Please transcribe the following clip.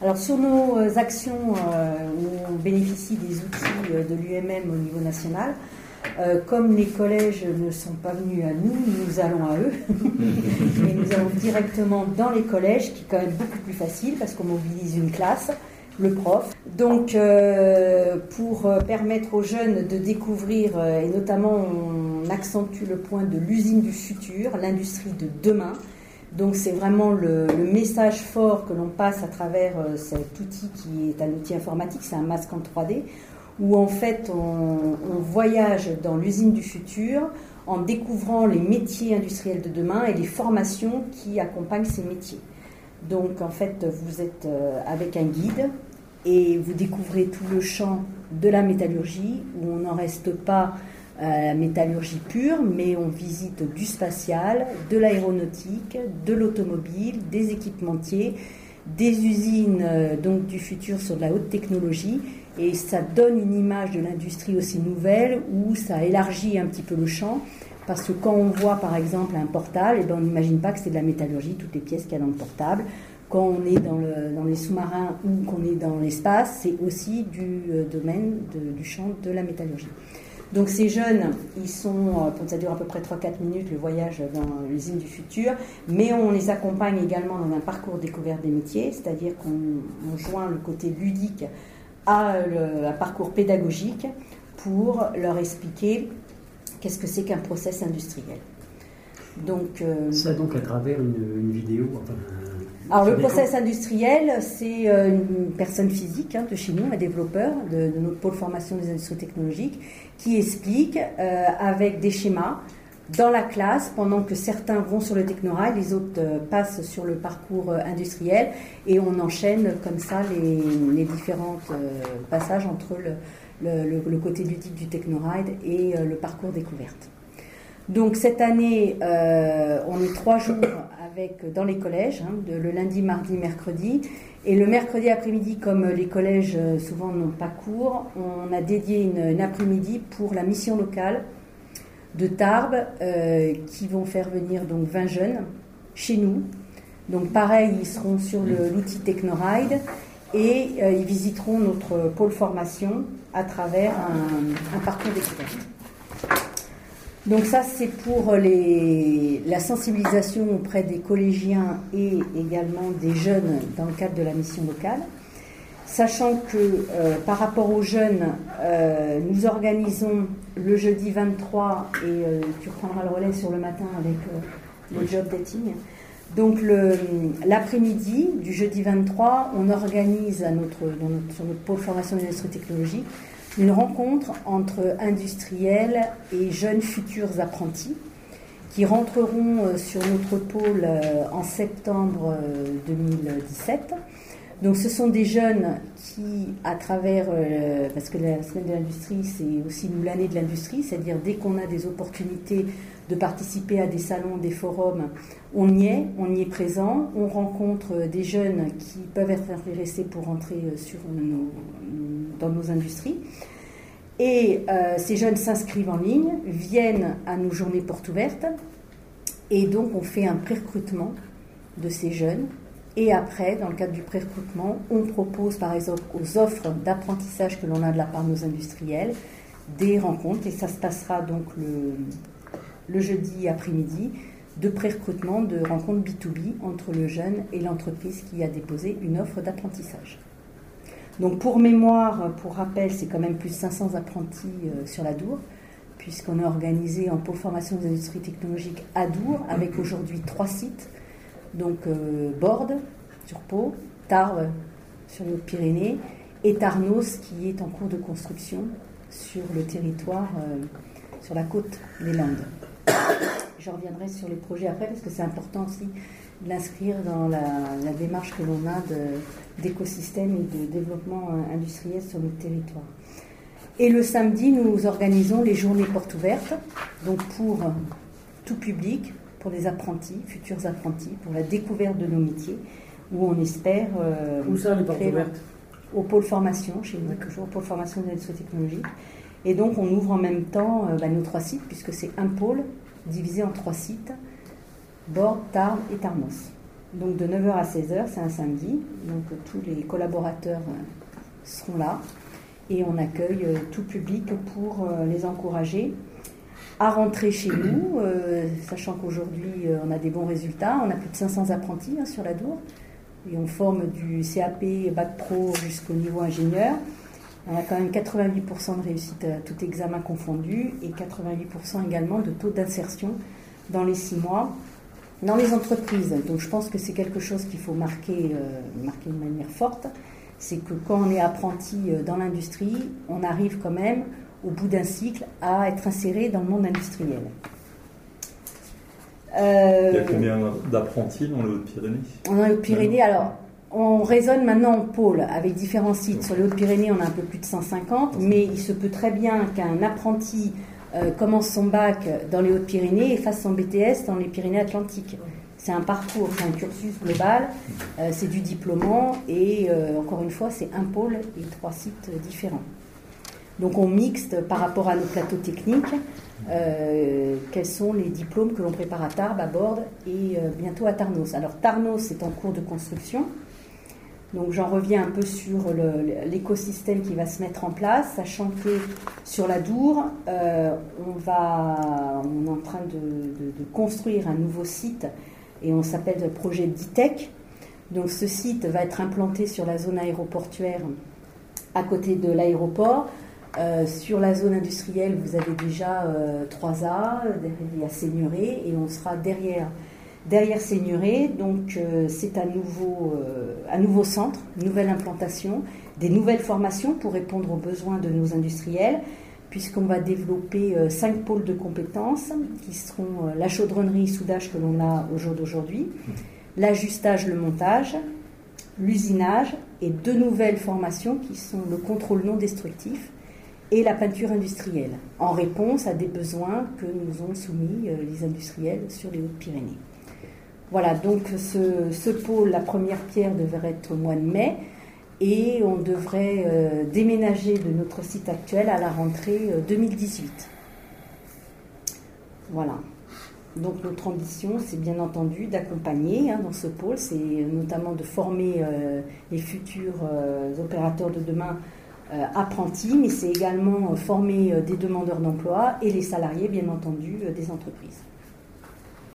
Alors sur nos actions où on bénéficie des outils de l'UMM au niveau national, comme les collèges ne sont pas venus à nous, nous allons à eux. Et nous allons directement dans les collèges, qui est quand même beaucoup plus facile parce qu'on mobilise une classe, le prof. Donc pour permettre aux jeunes de découvrir, et notamment on accentue le point de l'usine du futur, l'industrie de demain. Donc c'est vraiment le message fort que l'on passe à travers cet outil qui est un outil informatique, c'est un masque en 3D, où en fait on voyage dans l'usine du futur en découvrant les métiers industriels de demain et les formations qui accompagnent ces métiers. Donc en fait vous êtes avec un guide et vous découvrez tout le champ de la métallurgie, où on n'en reste pas la métallurgie pure, mais on visite du spatial, de l'aéronautique, de l'automobile, des équipementiers, des usines donc du futur sur de la haute technologie, et ça donne une image de l'industrie aussi nouvelle, où ça élargit un petit peu le champ, parce que quand on voit par exemple un portable, eh ben, on n'imagine pas que c'est de la métallurgie, toutes les pièces qu'il y a dans le portable. Quand on est dans les sous-marins ou qu'on est dans l'espace, c'est aussi du domaine du champ de la métallurgie. Donc ces jeunes, ils sont, ça dure à peu près 3-4 minutes le voyage dans l'usine du futur, mais on les accompagne également dans un parcours découverte des métiers, c'est-à-dire qu'on joint le côté ludique à un parcours pédagogique pour leur expliquer qu'est-ce que c'est qu'un process industriel. Donc, ça donc à travers une vidéo. Enfin, alors le process industriel, c'est une personne physique de chez nous, un développeur de notre pôle formation des industries technologiques, qui explique avec des schémas dans la classe, pendant que certains vont sur le technoride, les autres passent sur le parcours industriel, et on enchaîne comme ça les différents passages entre le côté ludique du technoride et le parcours découverte. Donc cette année, on est 3 jours dans les collèges, le lundi, mardi, mercredi. Et le mercredi après-midi, comme les collèges souvent n'ont pas cours, on a dédié une après-midi pour la mission locale de Tarbes, qui vont faire venir donc 20 jeunes chez nous. Donc pareil, ils seront sur l'outil Technoride et ils visiteront notre pôle formation à travers un parcours découverte. Donc ça, c'est pour la sensibilisation auprès des collégiens et également des jeunes dans le cadre de la mission locale. Sachant que par rapport aux jeunes, nous organisons le jeudi 23, et tu reprendras le relais sur le matin avec le job dating. Donc l'après-midi du jeudi 23, on organise sur notre pôle formation des industries technologiques une rencontre entre industriels et jeunes futurs apprentis qui rentreront sur notre pôle en septembre 2017. Donc ce sont des jeunes qui, à travers, parce que la semaine de l'industrie, c'est aussi nous l'année de l'industrie, c'est-à-dire dès qu'on a des opportunités de participer à des salons, des forums, on y est présent, on rencontre des jeunes qui peuvent être intéressés pour rentrer dans nos industries. Et ces jeunes s'inscrivent en ligne, viennent à nos journées portes ouvertes, et donc on fait un pré-recrutement de ces jeunes. Et après, dans le cadre du pré-recrutement, on propose par exemple aux offres d'apprentissage que l'on a de la part de nos industriels des rencontres, et ça se passera donc le jeudi après-midi, de pré-recrutement, de rencontres B2B entre le jeune et l'entreprise qui a déposé une offre d'apprentissage. Donc pour mémoire, pour rappel, c'est quand même plus de 500 apprentis sur la Dour, puisqu'on est organisé en pôle formation des industries technologiques à Dour, avec aujourd'hui 3 sites. Donc Bordes, sur Pau, Tarbes, sur les Hautes-Pyrénées, et Tarnos, qui est en cours de construction sur le territoire, sur la côte des Landes. Je reviendrai sur les projets après, parce que c'est important aussi de l'inscrire dans la démarche que l'on a d'écosystème et de développement industriel sur notre territoire. Et le samedi, nous organisons les journées portes ouvertes, donc pour tout public, pour les apprentis, futurs apprentis, pour la découverte de nos métiers, où on espère... Où ça, les portes ouvertes ? Au pôle formation, chez nous, toujours au pôle formation des industries technologiques. Et donc, on ouvre en même temps nos 3 sites, puisque c'est un pôle divisé en 3 sites, Bordes, Tarbes et Tarnos. Donc de 9h à 16h, c'est un samedi. Donc tous les collaborateurs seront là. Et on accueille tout public pour les encourager à rentrer chez nous, sachant qu'aujourd'hui on a des bons résultats. On a plus de 500 apprentis sur la Dour. Et on forme du CAP, Bac Pro jusqu'au niveau ingénieur. On a quand même 88% de réussite à tout examen confondu et 88% également de taux d'insertion dans les 6 mois dans les entreprises. Donc je pense que c'est quelque chose qu'il faut marquer de manière forte. C'est que quand on est apprenti dans l'industrie, on arrive quand même au bout d'un cycle à être inséré dans le monde industriel. Il y a combien d'apprentis dans les Hautes-Pyrénées? Dans les Hautes-Pyrénées, alors on raisonne maintenant en pôle avec différents sites. Sur les Hautes-Pyrénées, on a un peu plus de 150, mais il se peut très bien qu'un apprenti commence son bac dans les Hautes-Pyrénées et fasse son BTS dans les Pyrénées-Atlantiques. C'est un parcours, c'est un cursus global, c'est du diplômant et encore une fois, c'est un pôle et 3 sites différents. Donc on mixte par rapport à nos plateaux techniques, quels sont les diplômes que l'on prépare à Tarbes, à Bordes et bientôt à Tarnos. Alors Tarnos est en cours de construction, donc j'en reviens un peu sur l'écosystème qui va se mettre en place, sachant que sur la Dour, on est en train de construire un nouveau site et on s'appelle le projet d'ITEC. Donc ce site va être implanté sur la zone aéroportuaire à côté de l'aéroport. Sur la zone industrielle, vous avez déjà 3A, il y a Seigneuret et on sera derrière Seigneuret. Donc c'est un nouveau centre, une nouvelle implantation, des nouvelles formations pour répondre aux besoins de nos industriels, puisqu'on va développer 5 pôles de compétences qui seront la chaudronnerie, soudage que l'on a au jour d'aujourd'hui, l'ajustage, le montage, l'usinage et 2 nouvelles formations qui sont le contrôle non destructif et la peinture industrielle, en réponse à des besoins que nous ont soumis les industriels sur les Hautes-Pyrénées. Voilà, donc ce pôle, la première pierre devrait être au mois de mai et on devrait déménager de notre site actuel à la rentrée 2018. Voilà. Donc notre ambition, c'est bien entendu d'accompagner dans ce pôle, c'est notamment de former les futurs opérateurs de demain apprentis, mais c'est également former des demandeurs d'emploi et les salariés, bien entendu, des entreprises.